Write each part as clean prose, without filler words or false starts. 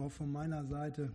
auch von meiner Seite.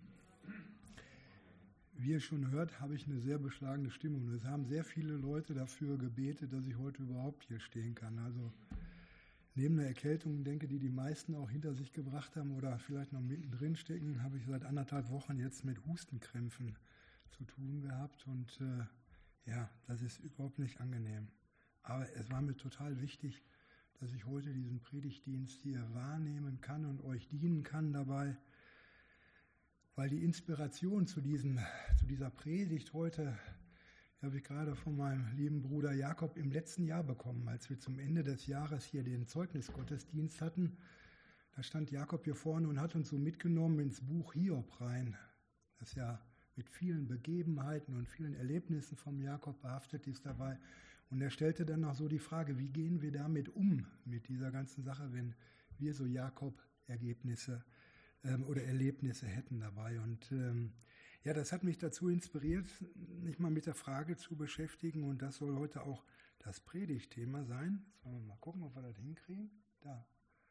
Wie ihr schon hört, habe ich eine sehr beschlagene Stimmung. Es haben sehr viele Leute dafür gebetet, dass ich heute überhaupt hier stehen kann. Also neben der Erkältung, denke ich, die meisten auch hinter sich gebracht haben oder vielleicht noch mittendrin stecken, habe ich seit 1,5 Wochen jetzt mit Hustenkrämpfen zu tun gehabt. Und das ist überhaupt nicht angenehm. Aber es war mir total wichtig, dass ich heute diesen Predigtdienst hier wahrnehmen kann und euch dienen kann dabei, weil die Inspiration zu dieser Predigt heute habe ich gerade von meinem lieben Bruder Jakob im letzten Jahr bekommen, als wir zum Ende des Jahres hier den Zeugnisgottesdienst hatten. Da stand Jakob hier vorne und hat uns so mitgenommen ins Buch Hiob rein, das ja mit vielen Begebenheiten und vielen Erlebnissen vom Jakob behaftet ist dabei. Und er stellte dann noch so die Frage, wie gehen wir damit um, mit dieser ganzen Sache, wenn wir so Jakob-Ergebnisse oder Erlebnisse hätten dabei. Und das hat mich dazu inspiriert, mich mal mit der Frage zu beschäftigen. Und das soll heute auch das Predigtthema sein. Jetzt wollen wir mal gucken, ob wir das hinkriegen. Da.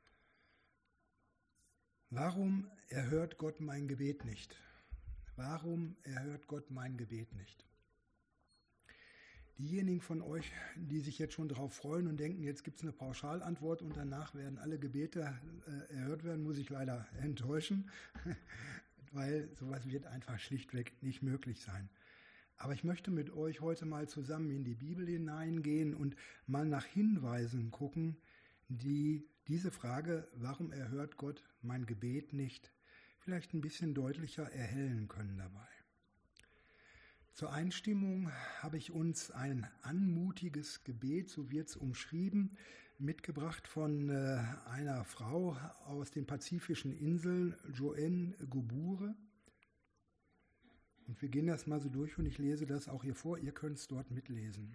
Warum erhört Gott mein Gebet nicht? Warum erhört Gott mein Gebet nicht? Diejenigen von euch, die sich jetzt schon darauf freuen und denken, jetzt gibt es eine Pauschalantwort und danach werden alle Gebete erhört werden, muss ich leider enttäuschen, weil sowas wird einfach schlichtweg nicht möglich sein. Aber ich möchte mit euch heute mal zusammen in die Bibel hineingehen und mal nach Hinweisen gucken, die diese Frage, warum erhört Gott mein Gebet nicht, vielleicht ein bisschen deutlicher erhellen können dabei. Zur Einstimmung habe ich uns ein anmutiges Gebet, so wird es umschrieben, mitgebracht von einer Frau aus den pazifischen Inseln, Joanne Gobure. Und wir gehen das mal so durch und ich lese das auch hier vor, ihr könnt es dort mitlesen.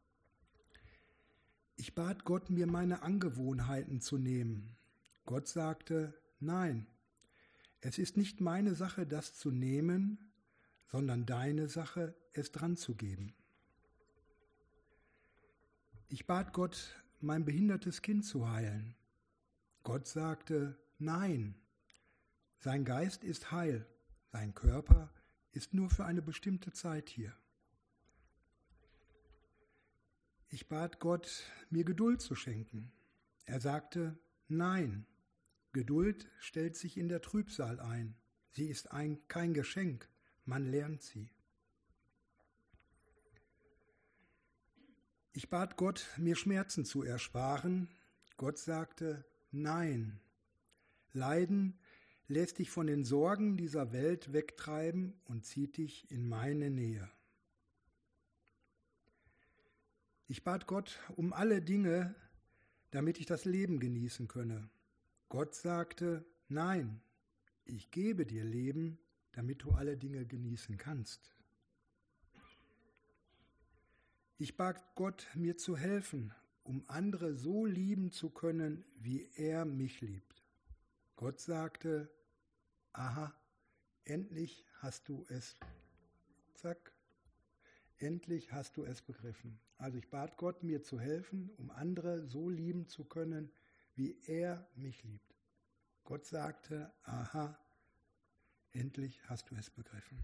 Ich bat Gott, mir meine Angewohnheiten zu nehmen. Gott sagte, nein, es ist nicht meine Sache, das zu nehmen, sondern deine Sache, es dran zu geben. Ich bat Gott, mein behindertes Kind zu heilen. Gott sagte, nein, sein Geist ist heil, sein Körper ist nur für eine bestimmte Zeit hier. Ich bat Gott, mir Geduld zu schenken. Er sagte, nein, Geduld stellt sich in der Trübsal ein. Sie ist kein Geschenk. Man lernt sie. Ich bat Gott, mir Schmerzen zu ersparen. Gott sagte, nein. Leiden lässt dich von den Sorgen dieser Welt wegtreiben und zieht dich in meine Nähe. Ich bat Gott um alle Dinge, damit ich das Leben genießen könne. Gott sagte, nein, ich gebe dir Leben, damit du alle Dinge genießen kannst. Ich bat Gott, mir zu helfen, um andere so lieben zu können, wie er mich liebt. Gott sagte, aha, endlich hast du es, endlich hast du es begriffen. Also ich bat Gott, mir zu helfen, um andere so lieben zu können, wie er mich liebt. Gott sagte, aha, endlich hast du es begriffen.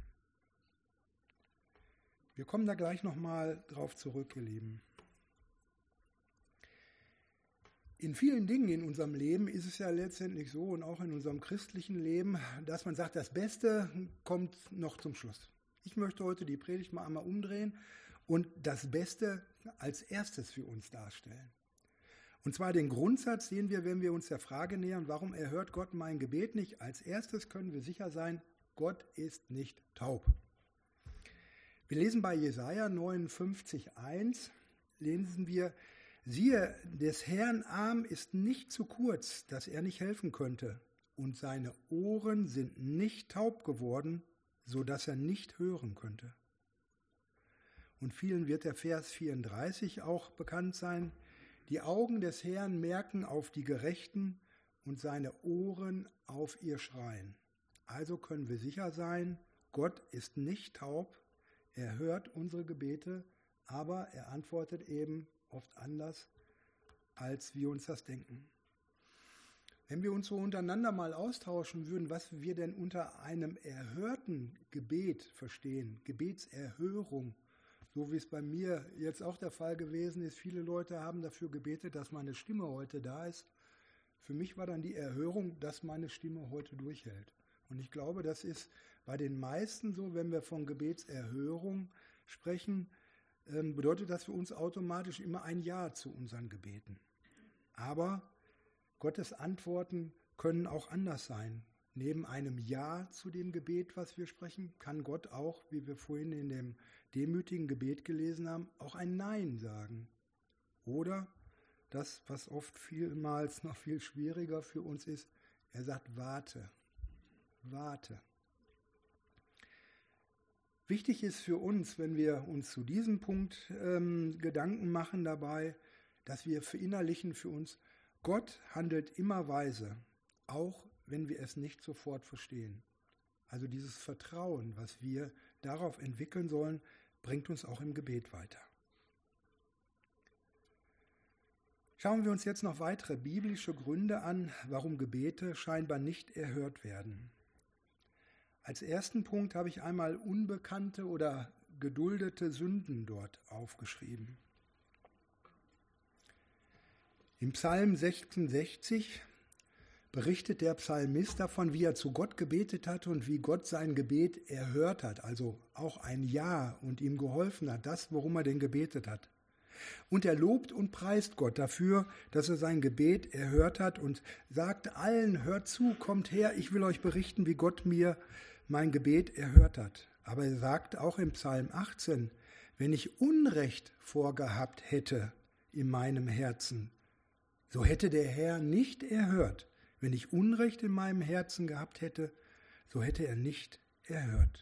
Wir kommen da gleich nochmal drauf zurück, ihr Lieben. In vielen Dingen in unserem Leben ist es ja letztendlich so und auch in unserem christlichen Leben, dass man sagt, das Beste kommt noch zum Schluss. Ich möchte heute die Predigt mal einmal umdrehen und das Beste als erstes für uns darstellen. Und zwar den Grundsatz sehen wir, wenn wir uns der Frage nähern, warum erhört Gott mein Gebet nicht? Als erstes können wir sicher sein, Gott ist nicht taub. Wir lesen bei Jesaja 59,1, lesen wir, siehe, des Herrn Arm ist nicht zu kurz, dass er nicht helfen könnte, und seine Ohren sind nicht taub geworden, so dass er nicht hören könnte. Und vielen wird der Vers 34 auch bekannt sein, die Augen des Herrn merken auf die Gerechten und seine Ohren auf ihr Schreien. Also können wir sicher sein, Gott ist nicht taub, er hört unsere Gebete, aber er antwortet eben oft anders, als wir uns das denken. Wenn wir uns so untereinander mal austauschen würden, was wir denn unter einem erhörten Gebet verstehen, Gebetserhörung, so wie es bei mir jetzt auch der Fall gewesen ist. Viele Leute haben dafür gebetet, dass meine Stimme heute da ist. Für mich war dann die Erhörung, dass meine Stimme heute durchhält. Und ich glaube, das ist bei den meisten so, wenn wir von Gebetserhörung sprechen, bedeutet das für uns automatisch immer ein Ja zu unseren Gebeten. Aber Gottes Antworten können auch anders sein. Neben einem Ja zu dem Gebet, was wir sprechen, kann Gott auch, wie wir vorhin in dem demütigen Gebet gelesen haben, auch ein Nein sagen. Oder das, was oft vielmals noch viel schwieriger für uns ist, er sagt, warte, warte. Wichtig ist für uns, wenn wir uns zu diesem Punkt Gedanken machen dabei, dass wir verinnerlichen für uns, Gott handelt immer weise, auch wenn wir es nicht sofort verstehen. Also dieses Vertrauen, was wir darauf entwickeln sollen, bringt uns auch im Gebet weiter. Schauen wir uns jetzt noch weitere biblische Gründe an, warum Gebete scheinbar nicht erhört werden. Als ersten Punkt habe ich einmal unbekannte oder geduldete Sünden dort aufgeschrieben. Im Psalm 66 berichtet der Psalmist davon, wie er zu Gott gebetet hat und wie Gott sein Gebet erhört hat, also auch ein Ja und ihm geholfen hat, das, worum er denn gebetet hat. Und er lobt und preist Gott dafür, dass er sein Gebet erhört hat und sagt allen, hört zu, kommt her, ich will euch berichten, wie Gott mir mein Gebet erhört hat. Aber er sagt auch im Psalm 18, wenn ich Unrecht vorgehabt hätte in meinem Herzen, so hätte der Herr nicht erhört. Wenn ich Unrecht in meinem Herzen gehabt hätte, so hätte er nicht erhört.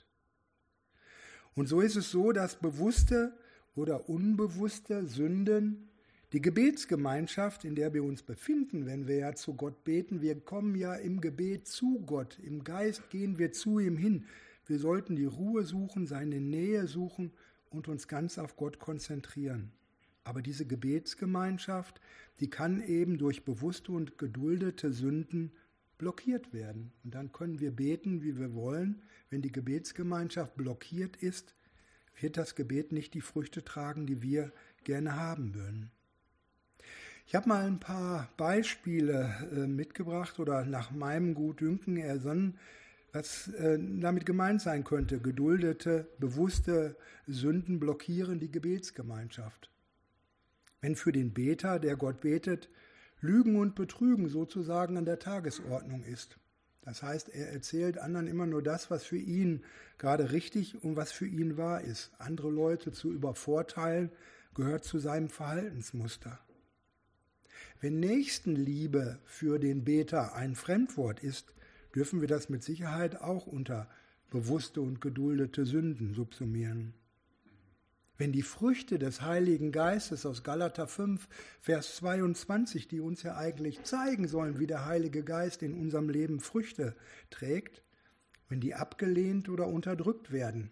Und so ist es so, dass bewusste oder unbewusste Sünden die Gebetsgemeinschaft, in der wir uns befinden, wenn wir ja zu Gott beten, wir kommen ja im Gebet zu Gott, im Geist gehen wir zu ihm hin. Wir sollten die Ruhe suchen, seine Nähe suchen und uns ganz auf Gott konzentrieren. Aber diese Gebetsgemeinschaft, die kann eben durch bewusste und geduldete Sünden blockiert werden. Und dann können wir beten, wie wir wollen. Wenn die Gebetsgemeinschaft blockiert ist, wird das Gebet nicht die Früchte tragen, die wir gerne haben würden. Ich habe mal ein paar Beispiele mitgebracht oder nach meinem Gutdünken ersonnen, was damit gemeint sein könnte. Geduldete, bewusste Sünden blockieren die Gebetsgemeinschaft. Wenn für den Beter, der Gott betet, Lügen und Betrügen sozusagen an der Tagesordnung ist. Das heißt, er erzählt anderen immer nur das, was für ihn gerade richtig und was für ihn wahr ist. Andere Leute zu übervorteilen, gehört zu seinem Verhaltensmuster. Wenn Nächstenliebe für den Beter ein Fremdwort ist, dürfen wir das mit Sicherheit auch unter bewusste und geduldete Sünden subsumieren. Wenn die Früchte des Heiligen Geistes aus Galater 5, Vers 22, die uns ja eigentlich zeigen sollen, wie der Heilige Geist in unserem Leben Früchte trägt, wenn die abgelehnt oder unterdrückt werden.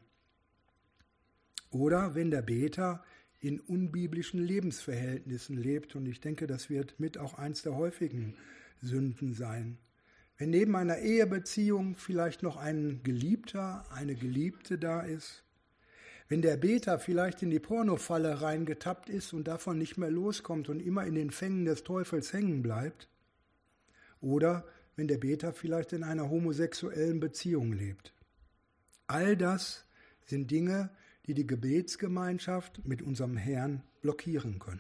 Oder wenn der Beter in unbiblischen Lebensverhältnissen lebt, und ich denke, das wird mit auch eins der häufigen Sünden sein. Wenn neben einer Ehebeziehung vielleicht noch ein Geliebter, eine Geliebte da ist, wenn der Beter vielleicht in die Pornofalle reingetappt ist und davon nicht mehr loskommt und immer in den Fängen des Teufels hängen bleibt, oder wenn der Beter vielleicht in einer homosexuellen Beziehung lebt. All das sind Dinge, die die Gebetsgemeinschaft mit unserem Herrn blockieren können.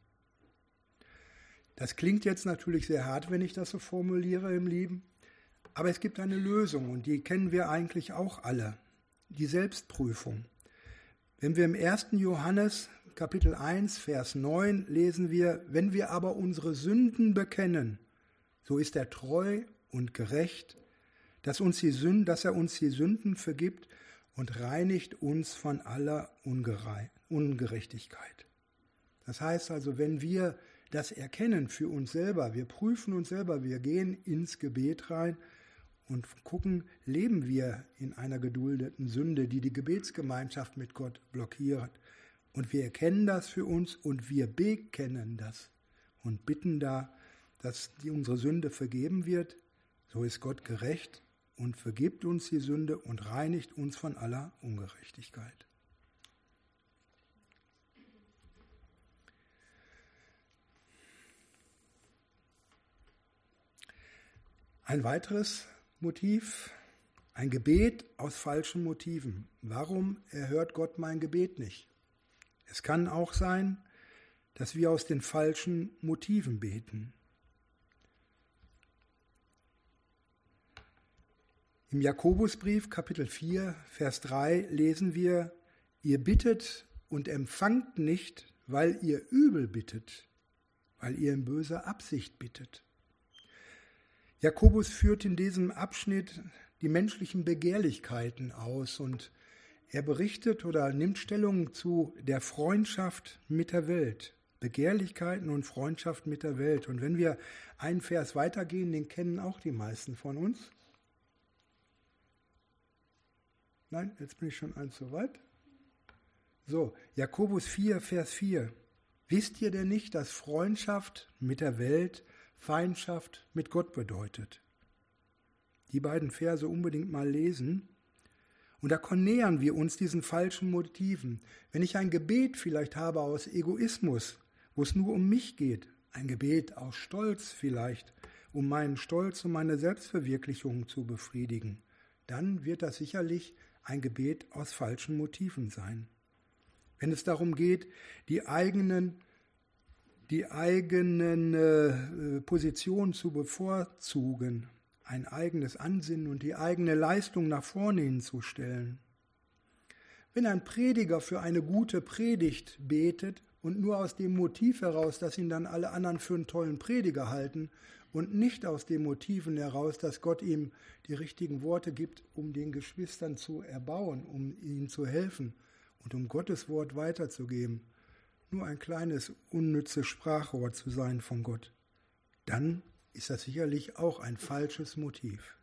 Das klingt jetzt natürlich sehr hart, wenn ich das so formuliere im Leben, aber es gibt eine Lösung und die kennen wir eigentlich auch alle, die Selbstprüfung. Wenn wir im 1. Johannes Kapitel 1, Vers 9 lesen wir, wenn wir aber unsere Sünden bekennen, so ist er treu und gerecht, dass er uns die Sünden vergibt und reinigt uns von aller Ungerechtigkeit. Das heißt also, wenn wir das erkennen für uns selber, wir prüfen uns selber, wir gehen ins Gebet rein und gucken, leben wir in einer geduldeten Sünde, die die Gebetsgemeinschaft mit Gott blockiert. Und wir erkennen das für uns und wir bekennen das und bitten da, dass unsere Sünde vergeben wird, so ist Gott gerecht und vergibt uns die Sünde und reinigt uns von aller Ungerechtigkeit. Ein weiteres Motiv, ein Gebet aus falschen Motiven. Warum erhört Gott mein Gebet nicht? Es kann auch sein, dass wir aus den falschen Motiven beten. Im Jakobusbrief, Kapitel 4, Vers 3 lesen wir, ihr bittet und empfangt nicht, weil ihr übel bittet, weil ihr in böser Absicht bittet. Jakobus führt in diesem Abschnitt die menschlichen Begehrlichkeiten aus und er berichtet oder nimmt Stellung zu der Freundschaft mit der Welt. Begehrlichkeiten und Freundschaft mit der Welt. Und wenn wir einen Vers weitergehen, den kennen auch die meisten von uns. Nein, jetzt bin ich schon eins zu weit. So, Jakobus 4, Vers 4. Wisst ihr denn nicht, dass Freundschaft mit der Welt Feindschaft mit Gott bedeutet? Die beiden Verse unbedingt mal lesen. Und da nähern wir uns diesen falschen Motiven. Wenn ich ein Gebet vielleicht habe aus Egoismus, wo es nur um mich geht, ein Gebet aus Stolz vielleicht, um meinen Stolz und meine Selbstverwirklichung zu befriedigen, dann wird das sicherlich ein Gebet aus falschen Motiven sein. Wenn es darum geht, die eigenen Position zu bevorzugen, ein eigenes Ansinnen und die eigene Leistung nach vorne hinzustellen. Wenn ein Prediger für eine gute Predigt betet und nur aus dem Motiv heraus, dass ihn dann alle anderen für einen tollen Prediger halten und nicht aus den Motiven heraus, dass Gott ihm die richtigen Worte gibt, um den Geschwistern zu erbauen, um ihnen zu helfen und um Gottes Wort weiterzugeben, nur ein kleines, unnützes Sprachrohr zu sein von Gott, dann ist das sicherlich auch ein falsches Motiv.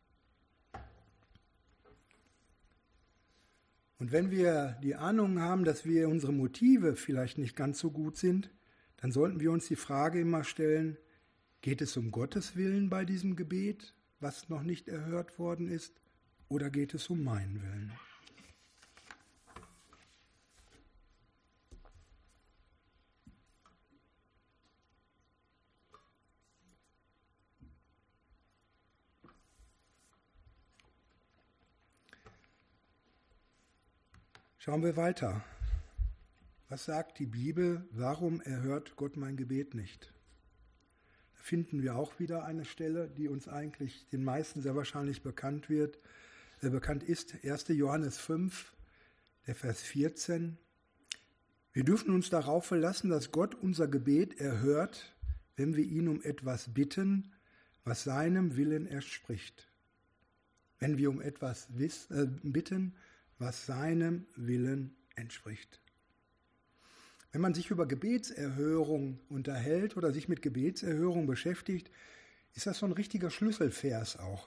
Und wenn wir die Ahnung haben, dass wir unsere Motive vielleicht nicht ganz so gut sind, dann sollten wir uns die Frage immer stellen, geht es um Gottes Willen bei diesem Gebet, was noch nicht erhört worden ist, oder geht es um meinen Willen? Schauen wir weiter. Was sagt die Bibel? Warum erhört Gott mein Gebet nicht? Da finden wir auch wieder eine Stelle, die uns eigentlich den meisten sehr wahrscheinlich bekannt ist. 1. Johannes 5, der Vers 14. Wir dürfen uns darauf verlassen, dass Gott unser Gebet erhört, wenn wir ihn um etwas bitten, was seinem Willen entspricht. Wenn wir um etwas bitten, was seinem Willen entspricht. Wenn man sich über Gebetserhörung unterhält oder sich mit Gebetserhörung beschäftigt, ist das so ein richtiger Schlüsselvers auch.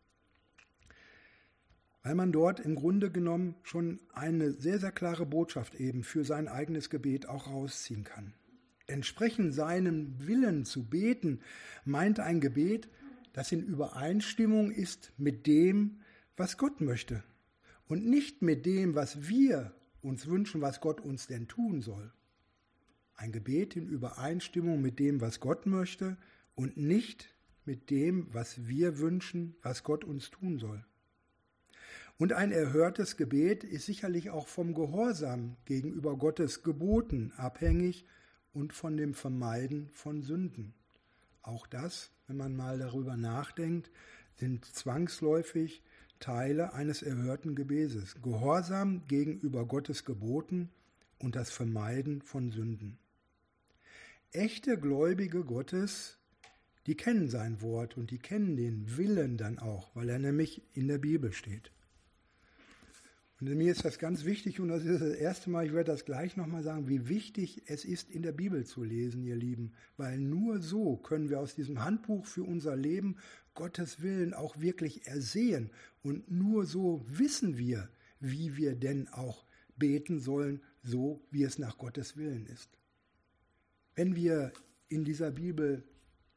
Weil man dort im Grunde genommen schon eine sehr, sehr klare Botschaft eben für sein eigenes Gebet auch rausziehen kann. Entsprechend seinem Willen zu beten, meint ein Gebet, das in Übereinstimmung ist mit dem, was Gott möchte. Und nicht mit dem, was wir uns wünschen, was Gott uns denn tun soll. Ein Gebet in Übereinstimmung mit dem, was Gott möchte und nicht mit dem, was wir wünschen, was Gott uns tun soll. Und ein erhörtes Gebet ist sicherlich auch vom Gehorsam gegenüber Gottes Geboten abhängig und von dem Vermeiden von Sünden. Auch das, wenn man mal darüber nachdenkt, sind zwangsläufig Teile eines erhörten Gebetes. Gehorsam gegenüber Gottes Geboten und das Vermeiden von Sünden. Echte Gläubige Gottes, die kennen sein Wort und die kennen den Willen dann auch, weil er nämlich in der Bibel steht. Und mir ist das ganz wichtig, und das ist das erste Mal, ich werde das gleich nochmal sagen, wie wichtig es ist, in der Bibel zu lesen, ihr Lieben. Weil nur so können wir aus diesem Handbuch für unser Leben Gottes Willen auch wirklich ersehen. Und nur so wissen wir, wie wir denn auch beten sollen, so wie es nach Gottes Willen ist. Wenn wir in dieser Bibel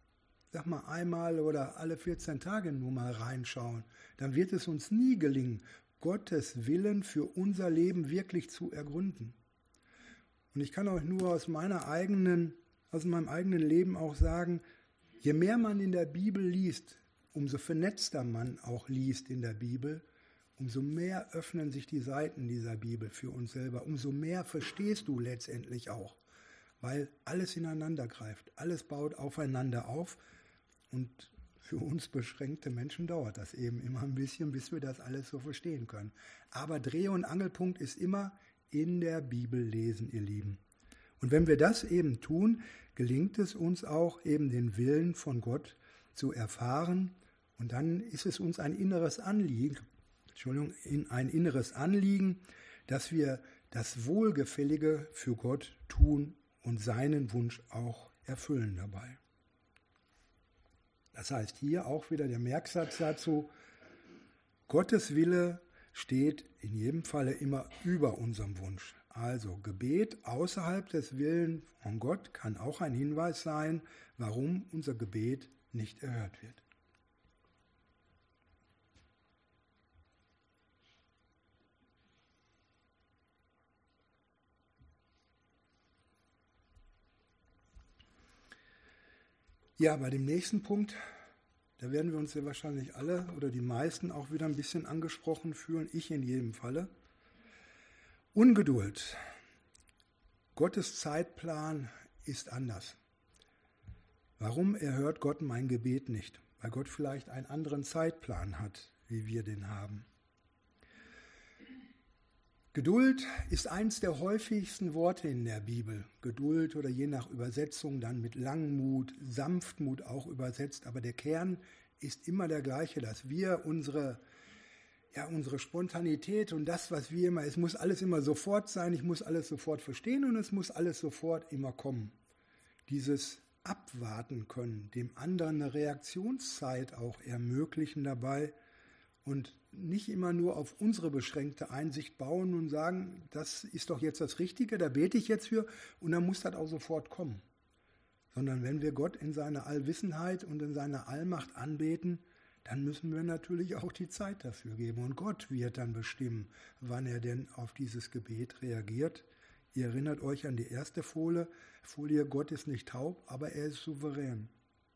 sag mal, einmal oder alle 14 Tage nur mal reinschauen, dann wird es uns nie gelingen, Gottes Willen für unser Leben wirklich zu ergründen. Und ich kann euch nur aus meinem eigenen Leben auch sagen, je mehr man in der Bibel liest, umso vernetzter man auch liest in der Bibel, umso mehr öffnen sich die Seiten dieser Bibel für uns selber, umso mehr verstehst du letztendlich auch, weil alles ineinander greift, alles baut aufeinander auf und für uns beschränkte Menschen dauert das eben immer ein bisschen, bis wir das alles so verstehen können. Aber Dreh- und Angelpunkt ist immer in der Bibel lesen, ihr Lieben. Und wenn wir das eben tun, gelingt es uns auch eben den Willen von Gott zu erfahren und dann ist es uns ein inneres Anliegen, dass wir das Wohlgefällige für Gott tun und seinen Wunsch auch erfüllen dabei. Das heißt hier auch wieder der Merksatz dazu, Gottes Wille steht in jedem Falle immer über unserem Wunsch. Also Gebet außerhalb des Willens von Gott kann auch ein Hinweis sein, warum unser Gebet nicht erhört wird. Ja, bei dem nächsten Punkt, da werden wir uns ja wahrscheinlich alle oder die meisten auch wieder ein bisschen angesprochen fühlen, ich in jedem Falle. Ungeduld. Gottes Zeitplan ist anders. Warum erhört Gott mein Gebet nicht? Weil Gott vielleicht einen anderen Zeitplan hat, wie wir den haben. Geduld ist eins der häufigsten Worte in der Bibel. Geduld oder je nach Übersetzung dann mit Langmut, Sanftmut auch übersetzt. Aber der Kern ist immer der gleiche, dass wir unsere Spontanität und das, was wir immer, es muss alles immer sofort sein, ich muss alles sofort verstehen und es muss alles sofort immer kommen. Dieses Abwarten können, dem anderen eine Reaktionszeit auch ermöglichen dabei und nicht immer nur auf unsere beschränkte Einsicht bauen und sagen, das ist doch jetzt das Richtige, da bete ich jetzt für und dann muss das auch sofort kommen. Sondern wenn wir Gott in seiner Allwissenheit und in seiner Allmacht anbeten, dann müssen wir natürlich auch die Zeit dafür geben. Und Gott wird dann bestimmen, wann er denn auf dieses Gebet reagiert. Ihr erinnert euch an die erste Folie, Gott ist nicht taub, aber er ist souverän.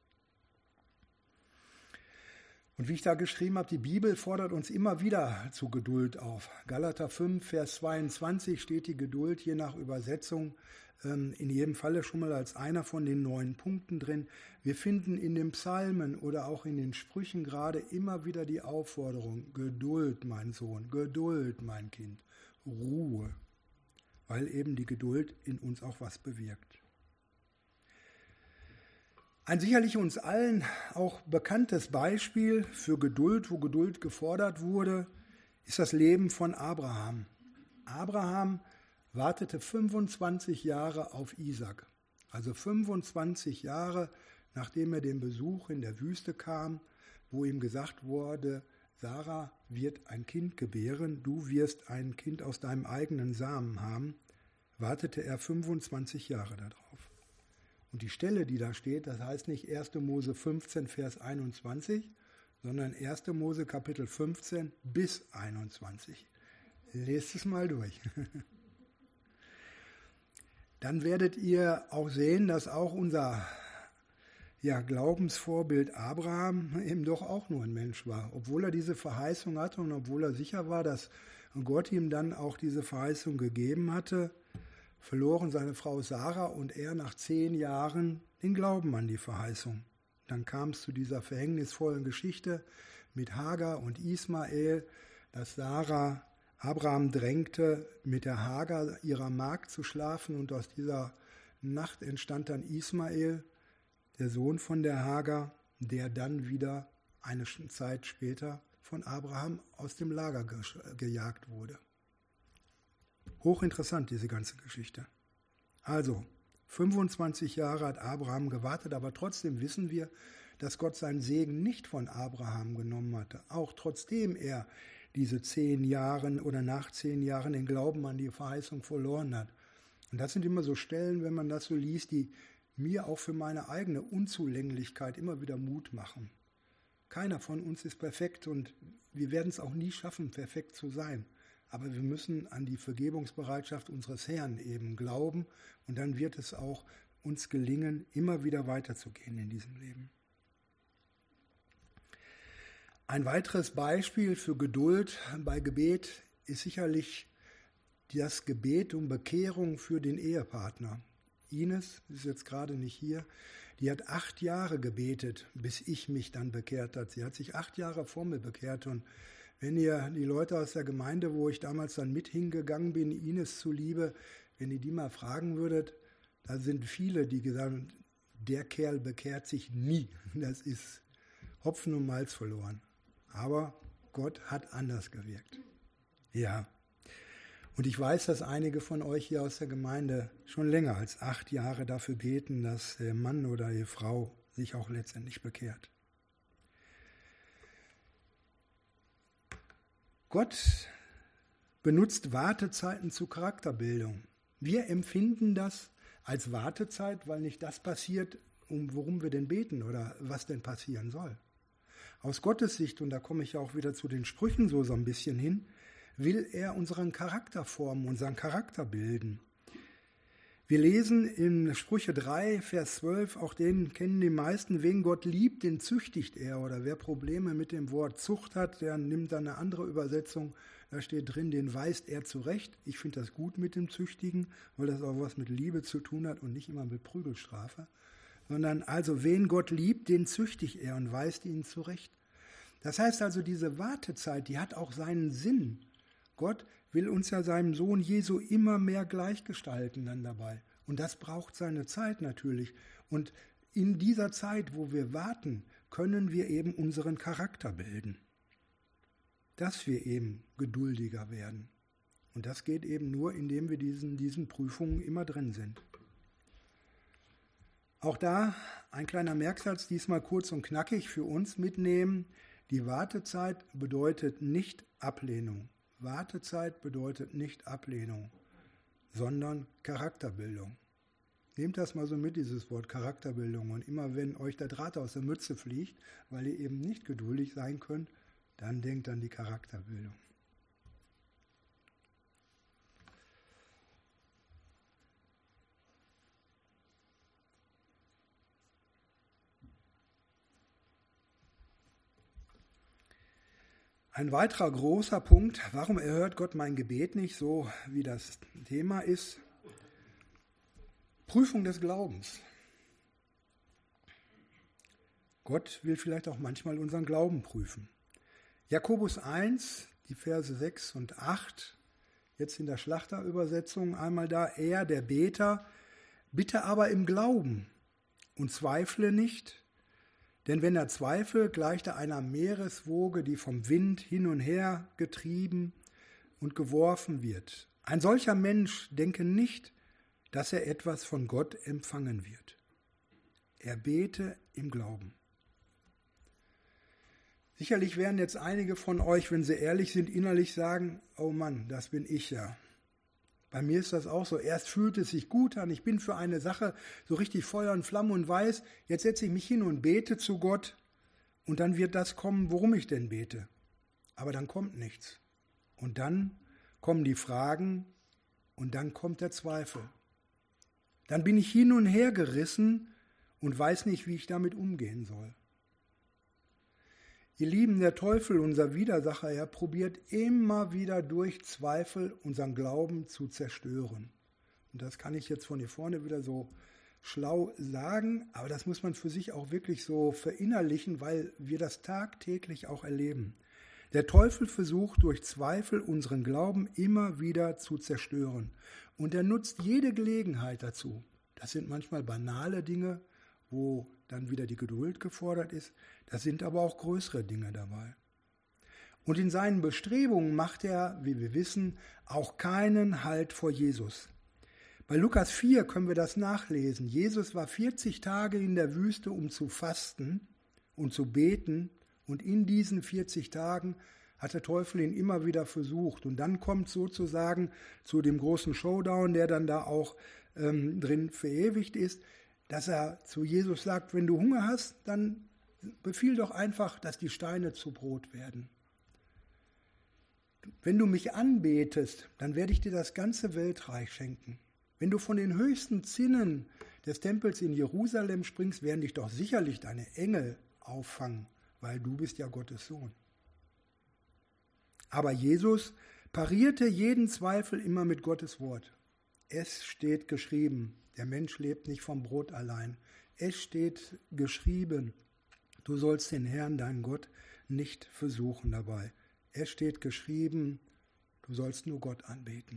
Und wie ich da geschrieben habe, die Bibel fordert uns immer wieder zu Geduld auf. Galater 5, Vers 22 steht die Geduld je nach Übersetzung in jedem Falle schon mal als einer von den 9 Punkten drin. Wir finden in den Psalmen oder auch in den Sprüchen gerade immer wieder die Aufforderung, Geduld, mein Sohn, Geduld, mein Kind, Ruhe, weil eben die Geduld in uns auch was bewirkt. Ein sicherlich uns allen auch bekanntes Beispiel für Geduld, wo Geduld gefordert wurde, ist das Leben von Abraham. Abraham wartete 25 Jahre auf Isaak. Also 25 Jahre, nachdem er den Besuch in der Wüste kam, wo ihm gesagt wurde, Sarah wird ein Kind gebären, du wirst ein Kind aus deinem eigenen Samen haben, wartete er 25 Jahre darauf. Und die Stelle, die da steht, das heißt nicht 1. Mose 15, Vers 21, sondern 1. Mose Kapitel 15 bis 21. Lest es mal durch. Dann werdet ihr auch sehen, dass auch unser Glaubensvorbild Abraham eben doch auch nur ein Mensch war. Obwohl er diese Verheißung hatte und obwohl er sicher war, dass Gott ihm dann auch diese Verheißung gegeben hatte, verloren seine Frau Sarah und er nach 10 Jahren den Glauben an die Verheißung. Dann kam es zu dieser verhängnisvollen Geschichte mit Hagar und Ismael, dass Sarah Abraham drängte, mit der Hagar ihrer Magd zu schlafen und aus dieser Nacht entstand dann Ismael, der Sohn von der Hagar, der dann wieder eine Zeit später von Abraham aus dem Lager gejagt wurde. Hochinteressant, diese ganze Geschichte. Also, 25 Jahre hat Abraham gewartet, aber trotzdem wissen wir, dass Gott seinen Segen nicht von Abraham genommen hatte. Auch trotzdem er diese 10 Jahre oder nach 10 Jahren den Glauben an die Verheißung verloren hat. Und das sind immer so Stellen, wenn man das so liest, die mir auch für meine eigene Unzulänglichkeit immer wieder Mut machen. Keiner von uns ist perfekt und wir werden es auch nie schaffen, perfekt zu sein. Aber wir müssen an die Vergebungsbereitschaft unseres Herrn eben glauben und dann wird es auch uns gelingen, immer wieder weiterzugehen in diesem Leben. Ein weiteres Beispiel für Geduld bei Gebet ist sicherlich das Gebet um Bekehrung für den Ehepartner. Ines ist jetzt gerade nicht hier, die hat 8 Jahre gebetet, bis ich mich dann bekehrt habe. Sie hat sich 8 Jahre vor mir bekehrt und wenn ihr die Leute aus der Gemeinde, wo ich damals dann mit hingegangen bin, Ines zuliebe, wenn ihr die mal fragen würdet, da sind viele, die gesagt haben, der Kerl bekehrt sich nie. Das ist Hopfen und Malz verloren. Aber Gott hat anders gewirkt. Ja. Und ich weiß, dass einige von euch hier aus der Gemeinde schon länger als 8 Jahre dafür beten, dass der Mann oder die Frau sich auch letztendlich bekehrt. Gott benutzt Wartezeiten zur Charakterbildung. Wir empfinden das als Wartezeit, weil nicht das passiert, worum wir denn beten oder was denn passieren soll. Aus Gottes Sicht, und da komme ich auch wieder zu den Sprüchen so ein bisschen hin, will er unseren Charakter formen, unseren Charakter bilden. Wir lesen in Sprüche 3, Vers 12, auch den kennen die meisten, wen Gott liebt, den züchtigt er. Oder wer Probleme mit dem Wort Zucht hat, der nimmt dann eine andere Übersetzung. Da steht drin, den weist er zurecht. Ich finde das gut mit dem Züchtigen, weil das auch was mit Liebe zu tun hat und nicht immer mit Prügelstrafe. Sondern also, wen Gott liebt, den züchtigt er und weist ihn zurecht. Das heißt also, diese Wartezeit, die hat auch seinen Sinn. Gott will uns ja seinem Sohn Jesu immer mehr gleichgestalten dann dabei. Und das braucht seine Zeit natürlich. Und in dieser Zeit, wo wir warten, können wir eben unseren Charakter bilden. Dass wir eben geduldiger werden. Und das geht eben nur, indem wir diesen Prüfungen immer drin sind. Auch da ein kleiner Merksatz, diesmal kurz und knackig für uns mitnehmen. Die Wartezeit bedeutet nicht Ablehnung. Wartezeit bedeutet nicht Ablehnung, sondern Charakterbildung. Nehmt das mal so mit, dieses Wort Charakterbildung. Und immer wenn euch der Draht aus der Mütze fliegt, weil ihr eben nicht geduldig sein könnt, dann denkt an die Charakterbildung. Ein weiterer großer Punkt, warum erhört Gott mein Gebet nicht, so wie das Thema ist, Prüfung des Glaubens. Gott will vielleicht auch manchmal unseren Glauben prüfen. Jakobus 1, die Verse 6 und 8, jetzt in der Schlachterübersetzung einmal da, er, der Beter, bitte aber im Glauben und zweifle nicht, denn wenn er zweifelt, gleicht er einer Meereswoge, die vom Wind hin und her getrieben und geworfen wird. Ein solcher Mensch denke nicht, dass er etwas von Gott empfangen wird. Er bete im Glauben. Sicherlich werden jetzt einige von euch, wenn sie ehrlich sind, innerlich sagen, oh Mann, das bin ich ja. Bei mir ist das auch so. Erst fühlt es sich gut an, ich bin für eine Sache so richtig Feuer und Flamme und weiß, jetzt setze ich mich hin und bete zu Gott und dann wird das kommen, worum ich denn bete. Aber dann kommt nichts. Und dann kommen die Fragen und dann kommt der Zweifel. Dann bin ich hin und her gerissen und weiß nicht, wie ich damit umgehen soll. Ihr Lieben, der Teufel, unser Widersacher, er probiert immer wieder durch Zweifel unseren Glauben zu zerstören. Und das kann ich jetzt von hier vorne wieder so schlau sagen, aber das muss man für sich auch wirklich so verinnerlichen, weil wir das tagtäglich auch erleben. Der Teufel versucht durch Zweifel unseren Glauben immer wieder zu zerstören. Und er nutzt jede Gelegenheit dazu. Das sind manchmal banale Dinge, wo dann wieder die Geduld gefordert ist. Das sind aber auch größere Dinge dabei. Und in seinen Bestrebungen macht er, wie wir wissen, auch keinen Halt vor Jesus. Bei Lukas 4 können wir das nachlesen. Jesus war 40 Tage in der Wüste, um zu fasten und zu beten. Und in diesen 40 Tagen hat der Teufel ihn immer wieder versucht. Und dann kommt sozusagen zu dem großen Showdown, der dann da auch drin verewigt ist. dass er zu Jesus sagt, wenn du Hunger hast, dann befiehl doch einfach, dass die Steine zu Brot werden. Wenn du mich anbetest, dann werde ich dir das ganze Weltreich schenken. Wenn du von den höchsten Zinnen des Tempels in Jerusalem springst, werden dich doch sicherlich deine Engel auffangen, weil du bist ja Gottes Sohn. Aber Jesus parierte jeden Zweifel immer mit Gottes Wort. Es steht geschrieben, der Mensch lebt nicht vom Brot allein. Es steht geschrieben, du sollst den Herrn, deinen Gott, nicht versuchen dabei. Es steht geschrieben, du sollst nur Gott anbeten.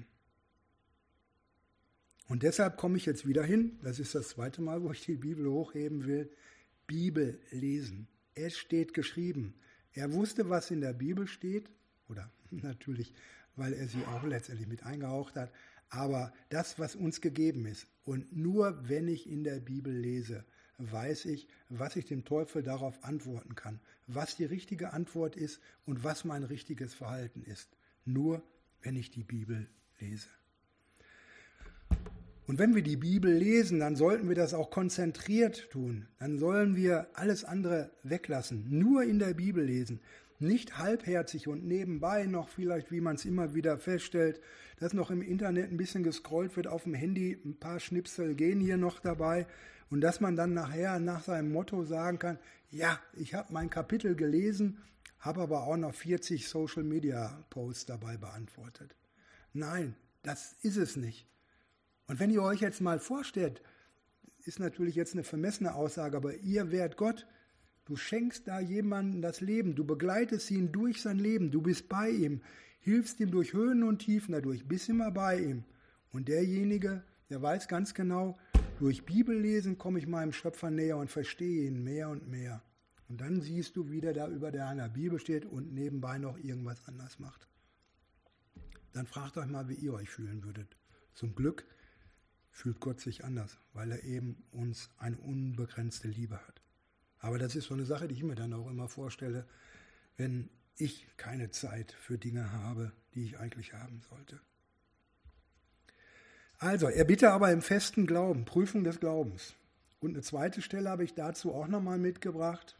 Und deshalb komme ich jetzt wieder hin, das ist das zweite Mal, wo ich die Bibel hochheben will, Bibel lesen. Es steht geschrieben. Er wusste, was in der Bibel steht, oder natürlich, weil er sie auch letztendlich mit eingehaucht hat, aber das, was uns gegeben ist. Und nur wenn ich in der Bibel lese, weiß ich, was ich dem Teufel darauf antworten kann, was die richtige Antwort ist und was mein richtiges Verhalten ist. Nur wenn ich die Bibel lese. Und wenn wir die Bibel lesen, dann sollten wir das auch konzentriert tun. Dann sollen wir alles andere weglassen. Nur in der Bibel lesen. Nicht halbherzig und nebenbei noch vielleicht, wie man es immer wieder feststellt, dass noch im Internet ein bisschen gescrollt wird auf dem Handy, ein paar Schnipsel gehen hier noch dabei und dass man dann nachher nach seinem Motto sagen kann, ja, ich habe mein Kapitel gelesen, habe aber auch noch 40 Social-Media-Posts dabei beantwortet. Nein, das ist es nicht. Und wenn ihr euch jetzt mal vorstellt, ist natürlich jetzt eine vermessene Aussage, aber ihr wärt Gott, du schenkst da jemandem das Leben, du begleitest ihn durch sein Leben, du bist bei ihm, hilfst ihm durch Höhen und Tiefen dadurch, bist immer bei ihm. Und derjenige, der weiß ganz genau, durch Bibellesen komme ich meinem Schöpfer näher und verstehe ihn mehr und mehr. Und dann siehst du, wie der da über der einer Bibel steht und nebenbei noch irgendwas anders macht. Dann fragt euch mal, wie ihr euch fühlen würdet. Zum Glück fühlt Gott sich anders, weil er eben uns eine unbegrenzte Liebe hat. Aber das ist so eine Sache, die ich mir dann auch immer vorstelle, wenn ich keine Zeit für Dinge habe, die ich eigentlich haben sollte. Also, er bitte aber im festen Glauben, Prüfung des Glaubens. Und eine zweite Stelle habe ich dazu auch nochmal mitgebracht.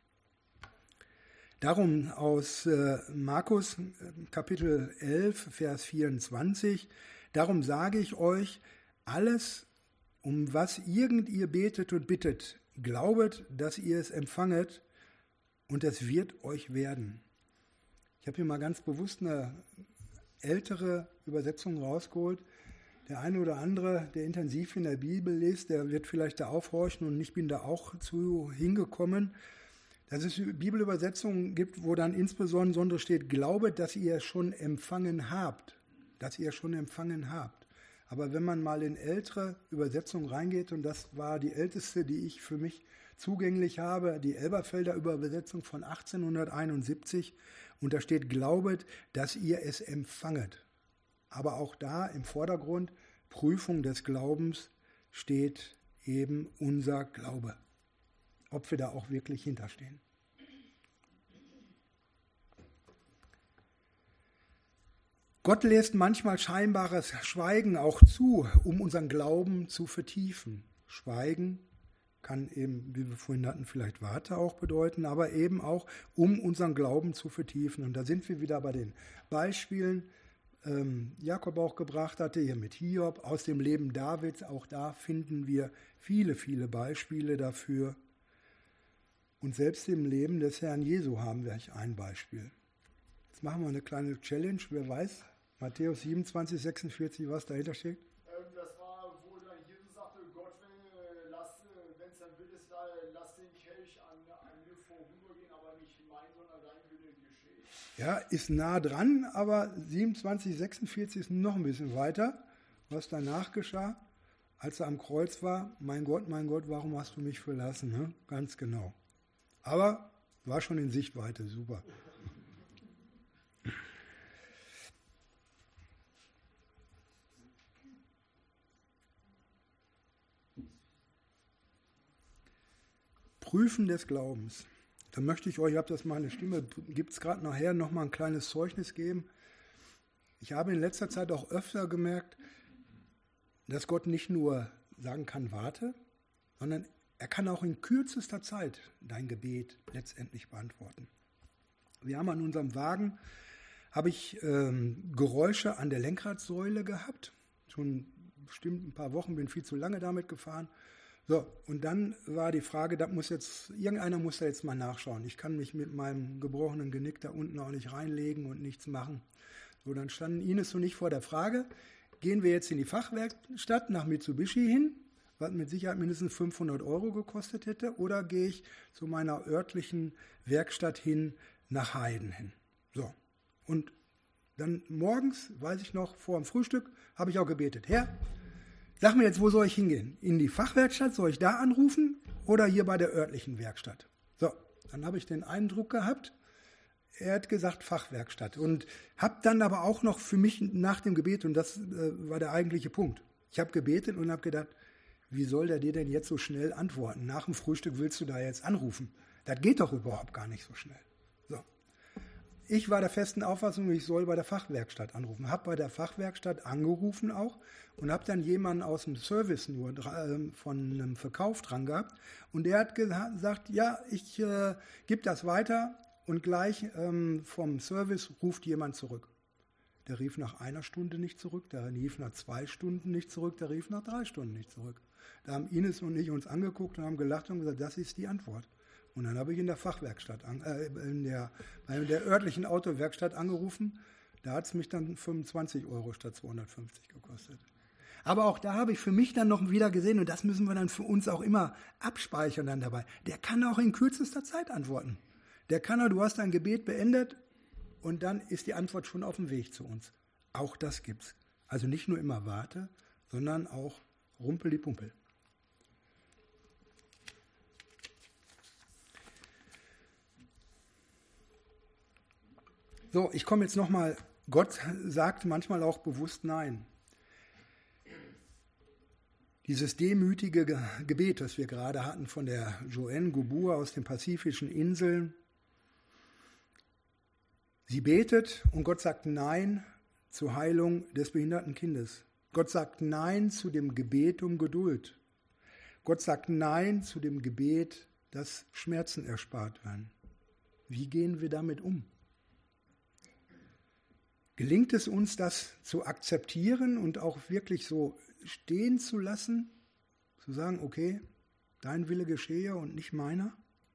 Darum aus Markus Kapitel 11, Vers 24. Darum sage ich euch, alles, um was irgend ihr betet und bittet, glaubet, dass ihr es empfanget und es wird euch werden. Ich habe hier mal ganz bewusst eine ältere Übersetzung rausgeholt. Der eine oder andere, der intensiv in der Bibel liest, der wird vielleicht da aufhorchen und ich bin da auch zu hingekommen, dass es Bibelübersetzungen gibt, wo dann insbesondere steht, glaubet, dass ihr es schon empfangen habt. Dass ihr es schon empfangen habt. Aber wenn man mal in ältere Übersetzungen reingeht, und das war die älteste, die ich für mich zugänglich habe, die Elberfelder Übersetzung von 1871, und da steht, glaubet, dass ihr es empfanget. Aber auch da im Vordergrund, Prüfung des Glaubens, steht eben unser Glaube. Ob wir da auch wirklich hinterstehen. Gott lässt manchmal scheinbares Schweigen auch zu, um unseren Glauben zu vertiefen. Schweigen kann eben, wie wir vorhin hatten, vielleicht Warte auch bedeuten, aber eben auch, um unseren Glauben zu vertiefen. Und da sind wir wieder bei den Beispielen, Jakob auch gebracht hatte, hier mit Hiob, aus dem Leben Davids. Auch da finden wir viele, viele Beispiele dafür. Und selbst im Leben des Herrn Jesu haben wir ein Beispiel. Jetzt machen wir eine kleine Challenge. Wer weiß, Matthäus 27, 46, was dahinter steht? Das war, wo dann Jesus sagte, Gott, wenn es dann will, lass den Kelch an mir vorübergehen, aber nicht mein, sondern dein Wille geschehe. Ja, ist nah dran, aber 27, 46 ist noch ein bisschen weiter. Was danach geschah, als er am Kreuz war, mein Gott, warum hast du mich verlassen? Ne? Ganz genau. Aber war schon in Sichtweite, super. Prüfen des Glaubens. Da möchte ich euch, ich habe das meine Stimme, gibt es gerade nachher nochmal ein kleines Zeugnis geben. Ich habe in letzter Zeit auch öfter gemerkt, dass Gott nicht nur sagen kann, warte, sondern er kann auch in kürzester Zeit dein Gebet letztendlich beantworten. Wir haben an unserem Wagen, habe ich Geräusche an der Lenkradsäule gehabt. Schon bestimmt ein paar Wochen, bin viel zu lange damit gefahren. So, und dann war die Frage, irgendeiner muss da jetzt mal nachschauen. Ich kann mich mit meinem gebrochenen Genick da unten auch nicht reinlegen und nichts machen. So, dann standen Ines und ich vor der Frage, gehen wir jetzt in die Fachwerkstatt nach Mitsubishi hin, was mit Sicherheit mindestens 500 € gekostet hätte, oder gehe ich zu meiner örtlichen Werkstatt hin, nach Heiden hin. So, und dann morgens, weiß ich noch, vor dem Frühstück, habe ich auch gebetet. Herr, sag mir jetzt, wo soll ich hingehen? In die Fachwerkstatt, soll ich da anrufen oder hier bei der örtlichen Werkstatt? So, dann habe ich den Eindruck gehabt, er hat gesagt Fachwerkstatt und habe dann aber auch noch für mich nach dem Gebet, und das war der eigentliche Punkt, ich habe gebetet und habe gedacht, wie soll der dir denn jetzt so schnell antworten? Nach dem Frühstück willst du da jetzt anrufen? Das geht doch überhaupt gar nicht so schnell. So. Ich war der festen Auffassung, ich soll bei der Fachwerkstatt anrufen. Habe bei der Fachwerkstatt angerufen auch und habe dann jemanden aus dem Service nur von einem Verkauf dran gehabt. Und der hat gesagt, ja, ich gebe das weiter und gleich vom Service ruft jemand zurück. Der rief nach 1 Stunde nicht zurück, der rief nach 2 Stunden nicht zurück, der rief nach 3 Stunden nicht zurück. Da haben Ines und ich uns angeguckt und haben gelacht und gesagt, das ist die Antwort. Und dann habe ich in der Fachwerkstatt, bei der örtlichen Autowerkstatt angerufen. Da hat es mich dann 25 € statt 250 gekostet. Aber auch da habe ich für mich dann noch wieder gesehen, und das müssen wir dann für uns auch immer abspeichern dann dabei. Der kann auch in kürzester Zeit antworten. Du hast dein Gebet beendet und dann ist die Antwort schon auf dem Weg zu uns. Auch das gibt's. Also nicht nur immer warte, sondern auch rumpel-die-pumpel. So, ich komme jetzt nochmal, Gott sagt manchmal auch bewusst Nein. Dieses demütige Gebet, das wir gerade hatten von der Joanne Gubua aus den Pazifischen Inseln. Sie betet und Gott sagt Nein zur Heilung des behinderten Kindes. Gott sagt Nein zu dem Gebet um Geduld. Gott sagt Nein zu dem Gebet, dass Schmerzen erspart werden. Wie gehen wir damit um? Gelingt es uns, das zu akzeptieren und auch wirklich so stehen zu lassen? Zu sagen, okay, dein Wille geschehe und nicht meiner?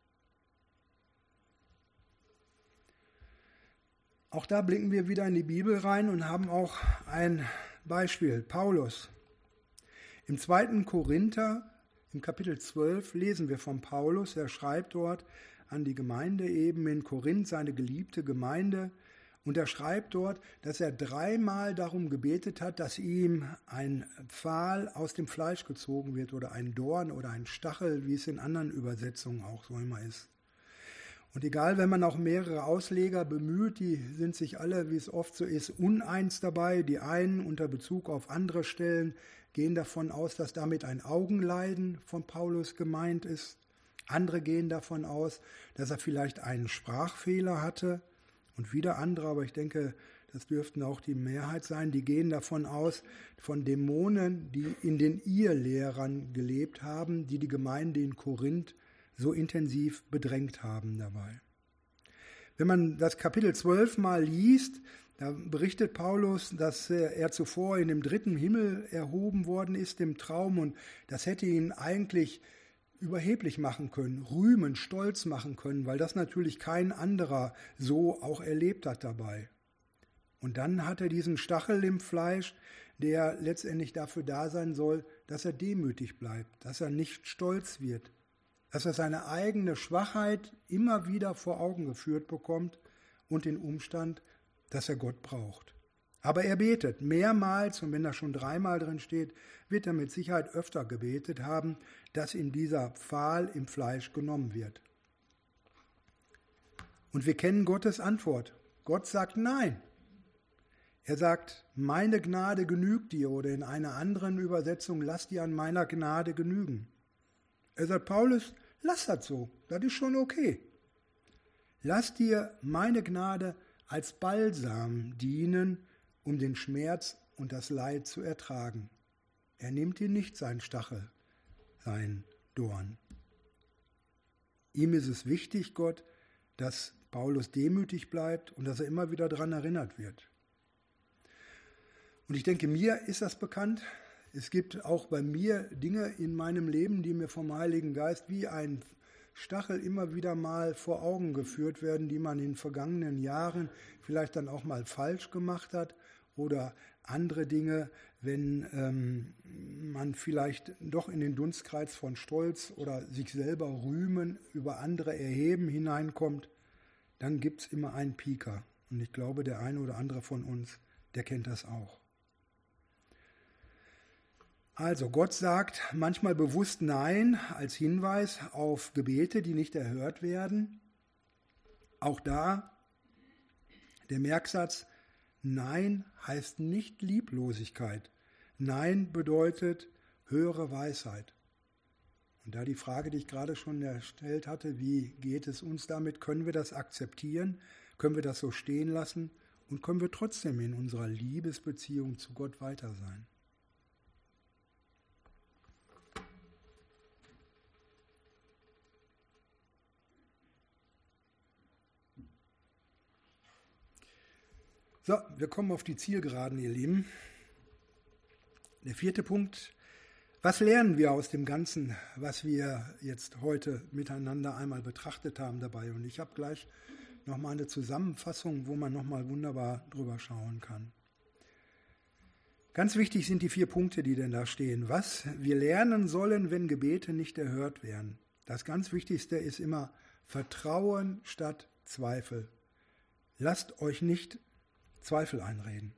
Auch da blicken wir wieder in die Bibel rein und haben auch ein Beispiel. Paulus. Im 2. Korinther, im Kapitel 12, lesen wir von Paulus. Er schreibt dort an die Gemeinde eben in Korinth, seine geliebte Gemeinde. Und er schreibt dort, dass er 3-mal darum gebetet hat, dass ihm ein Pfahl aus dem Fleisch gezogen wird oder ein Dorn oder ein Stachel, wie es in anderen Übersetzungen auch so immer ist. Und egal, wenn man auch mehrere Ausleger bemüht, die sind sich alle, wie es oft so ist, uneins dabei. Die einen unter Bezug auf andere Stellen gehen davon aus, dass damit ein Augenleiden von Paulus gemeint ist. Andere gehen davon aus, dass er vielleicht einen Sprachfehler hatte. Und wieder andere, aber ich denke, das dürften auch die Mehrheit sein, die gehen davon aus, von Dämonen, die in den Irrlehrern gelebt haben, die die Gemeinde in Korinth so intensiv bedrängt haben dabei. Wenn man das Kapitel 12 mal liest, da berichtet Paulus, dass er zuvor in dem 3. Himmel erhoben worden ist im Traum, und das hätte ihn eigentlich überheblich machen können, rühmen, stolz machen können, weil das natürlich kein anderer so auch erlebt hat dabei. Und dann hat er diesen Stachel im Fleisch, der letztendlich dafür da sein soll, dass er demütig bleibt, dass er nicht stolz wird, dass er seine eigene Schwachheit immer wieder vor Augen geführt bekommt und den Umstand, dass er Gott braucht. Aber er betet mehrmals, und wenn da schon 3-mal drin steht, wird er mit Sicherheit öfter gebetet haben, dass ihm dieser Pfahl im Fleisch genommen wird. Und wir kennen Gottes Antwort. Gott sagt Nein. Er sagt, meine Gnade genügt dir, oder in einer anderen Übersetzung, lass dir an meiner Gnade genügen. Er sagt, Paulus, lass das so, das ist schon okay. Lass dir meine Gnade als Balsam dienen, um den Schmerz und das Leid zu ertragen. Er nimmt dir nicht seinen Stachel, sein Dorn. Ihm ist es wichtig, Gott, dass Paulus demütig bleibt und dass er immer wieder daran erinnert wird. Und ich denke, mir ist das bekannt. Es gibt auch bei mir Dinge in meinem Leben, die mir vom Heiligen Geist wie ein Stachel immer wieder mal vor Augen geführt werden, die man in den vergangenen Jahren vielleicht dann auch mal falsch gemacht hat oder andere Dinge, wenn man vielleicht doch in den Dunstkreis von Stolz oder sich selber rühmen, über andere erheben hineinkommt, dann gibt es immer einen Pieker. Und ich glaube, der eine oder andere von uns, der kennt das auch. Also Gott sagt manchmal bewusst Nein als Hinweis auf Gebete, die nicht erhört werden. Auch da der Merksatz, Nein heißt nicht Lieblosigkeit. Nein bedeutet höhere Weisheit. Und da die Frage, die ich gerade schon erstellt hatte, wie geht es uns damit, können wir das akzeptieren, können wir das so stehen lassen und können wir trotzdem in unserer Liebesbeziehung zu Gott weiter sein? So, wir kommen auf die Zielgeraden, ihr Lieben. Der 4. Punkt. Was lernen wir aus dem Ganzen, was wir jetzt heute miteinander einmal betrachtet haben dabei? Und ich habe gleich nochmal eine Zusammenfassung, wo man nochmal wunderbar drüber schauen kann. Ganz wichtig sind die 4 Punkte, die denn da stehen. Was wir lernen sollen, wenn Gebete nicht erhört werden. Das ganz Wichtigste ist immer Vertrauen statt Zweifel. Lasst euch nicht Zweifel einreden.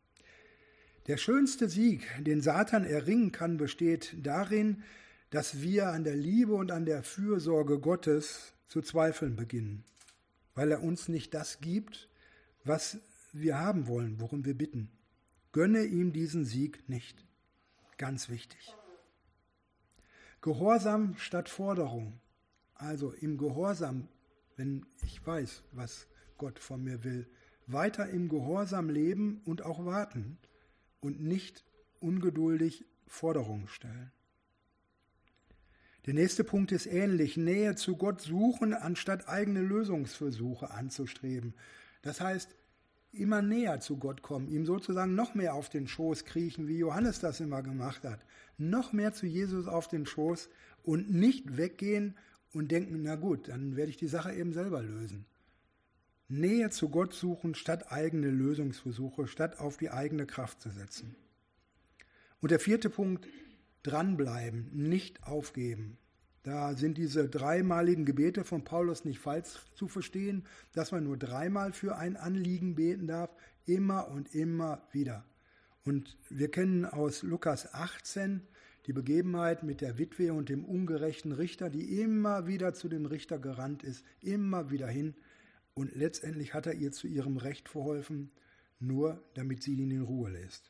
Der schönste Sieg, den Satan erringen kann, besteht darin, dass wir an der Liebe und an der Fürsorge Gottes zu zweifeln beginnen, weil er uns nicht das gibt, was wir haben wollen, worum wir bitten. Gönne ihm diesen Sieg nicht. Ganz wichtig. Gehorsam statt Forderung. Also im Gehorsam, wenn ich weiß, was Gott von mir will, weiter im Gehorsam leben und auch warten und nicht ungeduldig Forderungen stellen. Der nächste Punkt ist ähnlich. Nähe zu Gott suchen, anstatt eigene Lösungsversuche anzustreben. Das heißt, immer näher zu Gott kommen, ihm sozusagen noch mehr auf den Schoß kriechen, wie Johannes das immer gemacht hat. Noch mehr zu Jesus auf den Schoß und nicht weggehen und denken, na gut, dann werde ich die Sache eben selber lösen. Nähe zu Gott suchen, statt eigene Lösungsversuche, statt auf die eigene Kraft zu setzen. Und der 4. Punkt, dranbleiben, nicht aufgeben. Da sind diese 3-maligen Gebete von Paulus nicht falsch zu verstehen, dass man nur 3-mal für ein Anliegen beten darf, immer und immer wieder. Und wir kennen aus Lukas 18 die Begebenheit mit der Witwe und dem ungerechten Richter, die immer wieder zu dem Richter gerannt ist, immer wieder hin. Und letztendlich hat er ihr zu ihrem Recht verholfen, nur damit sie ihn in Ruhe lässt.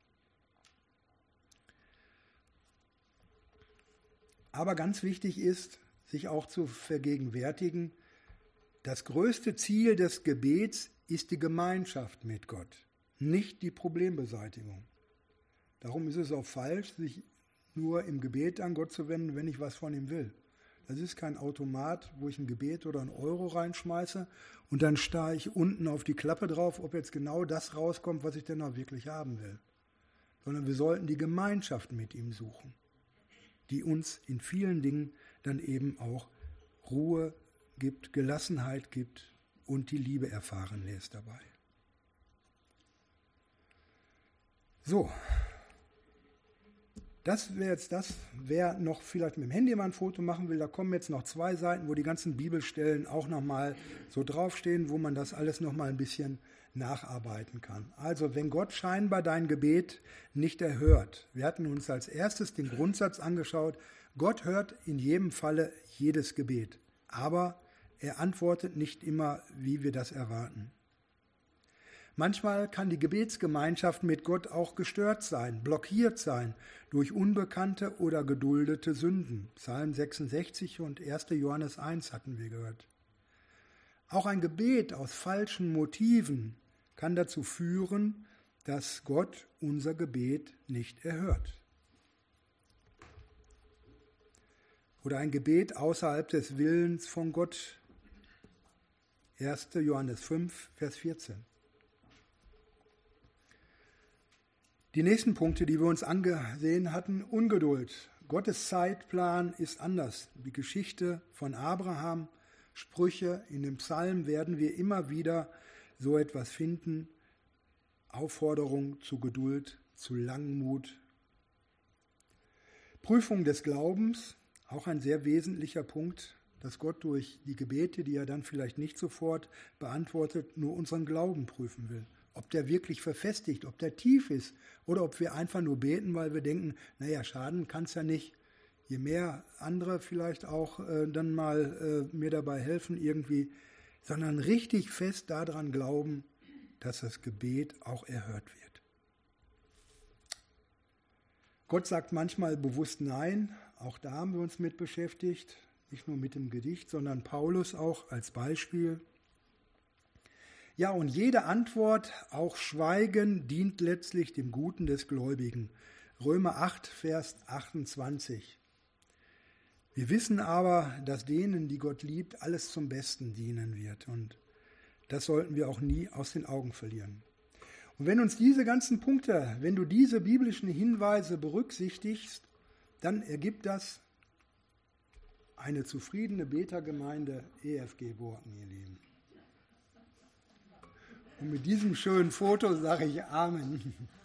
Aber ganz wichtig ist, sich auch zu vergegenwärtigen, das größte Ziel des Gebets ist die Gemeinschaft mit Gott, nicht die Problembeseitigung. Darum ist es auch falsch, sich nur im Gebet an Gott zu wenden, wenn ich was von ihm will. Das ist kein Automat, wo ich ein Gebet oder einen Euro reinschmeiße und dann starre ich unten auf die Klappe drauf, ob jetzt genau das rauskommt, was ich denn auch wirklich haben will. Sondern wir sollten die Gemeinschaft mit ihm suchen, die uns in vielen Dingen dann eben auch Ruhe gibt, Gelassenheit gibt und die Liebe erfahren lässt dabei. So. Das wäre jetzt das, wer noch vielleicht mit dem Handy mal ein Foto machen will, da kommen jetzt noch 2 Seiten, wo die ganzen Bibelstellen auch nochmal so draufstehen, wo man das alles nochmal ein bisschen nacharbeiten kann. Also wenn Gott scheinbar dein Gebet nicht erhört, wir hatten uns als erstes den Grundsatz angeschaut, Gott hört in jedem Falle jedes Gebet, aber er antwortet nicht immer, wie wir das erwarten. Manchmal kann die Gebetsgemeinschaft mit Gott auch gestört sein, blockiert sein durch unbekannte oder geduldete Sünden. Psalm 66 und 1. Johannes 1 hatten wir gehört. Auch ein Gebet aus falschen Motiven kann dazu führen, dass Gott unser Gebet nicht erhört. oder ein Gebet außerhalb des Willens von Gott. 1. Johannes 5, Vers 14. Die nächsten Punkte, die wir uns angesehen hatten: Ungeduld. Gottes Zeitplan ist anders. Die Geschichte von Abraham, Sprüche, in dem Psalm werden wir immer wieder so etwas finden. Aufforderung zu Geduld, zu Langmut. Prüfung des Glaubens, auch ein sehr wesentlicher Punkt, dass Gott durch die Gebete, die er dann vielleicht nicht sofort beantwortet, nur unseren Glauben prüfen will. Ob der wirklich verfestigt, ob der tief ist oder ob wir einfach nur beten, weil wir denken, naja, schaden kann es ja nicht. Je mehr andere vielleicht auch dann mal mir dabei helfen irgendwie, sondern richtig fest daran glauben, dass das Gebet auch erhört wird. Gott sagt manchmal bewusst Nein, auch da haben wir uns mit beschäftigt, nicht nur mit dem Gedicht, sondern Paulus auch als Beispiel. Ja, und jede Antwort, auch Schweigen, dient letztlich dem Guten des Gläubigen. Römer 8, Vers 28. Wir wissen aber, dass denen, die Gott liebt, alles zum Besten dienen wird. Und das sollten wir auch nie aus den Augen verlieren. Und wenn uns diese ganzen Punkte, wenn du diese biblischen Hinweise berücksichtigst, dann ergibt das eine zufriedene Betergemeinde EFG Borken, ihr Lieben. Und mit diesem schönen Foto sage ich Amen.